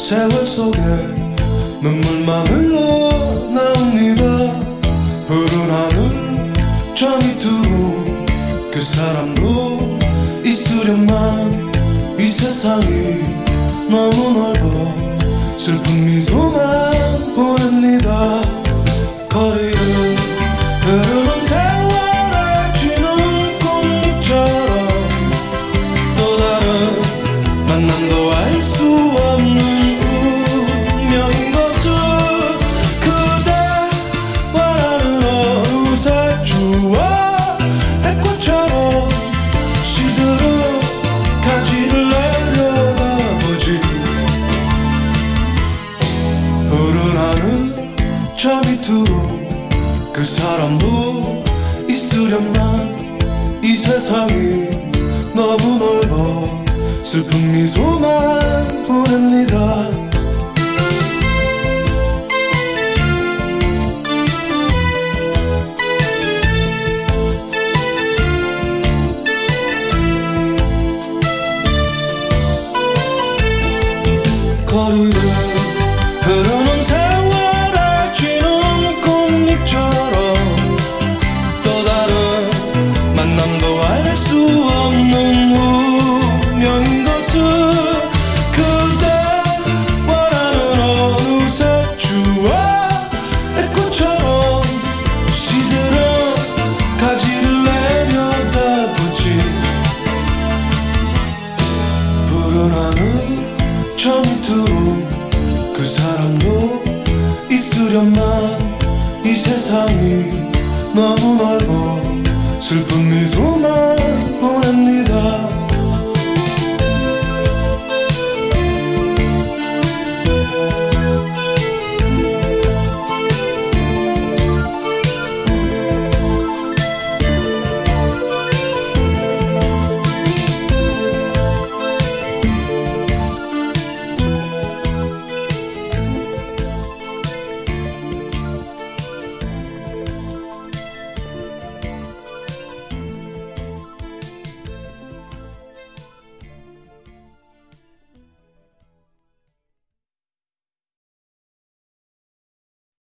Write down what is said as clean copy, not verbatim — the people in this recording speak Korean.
세월 속에 눈물만 흘러나옵니다. 푸른 하늘 저 밑으로 그 사람도 있으련만 이 세상이 너무 넓어 슬픈 미소만 보냅니다. 거리를 흐르는 세월에 쥐는 꽃잎처럼 또 다른 만남도 알 수 없는 운명인 것을 그대와 나는 어느새 추억의 꽃처럼 시들어 가지를 내려다보지. 푸른 하늘 저 밑으로 그 사람도 있으련만 이 세상이 너무 넓어 슬픈 미소만 보냅니다. 거리를 흐르는 세월에 쥐는 꽃잎처럼 또 다른 만남도 알 수 없는 운명인 것을 그대와 나는 어느새 추억의 꽃처럼 시들어 가지를 내려다보지. 푸른 하늘 저 밑으로 그 사람도 있으련만 이 세상이 너무 넓어 슬픈 미소만 보냅니다.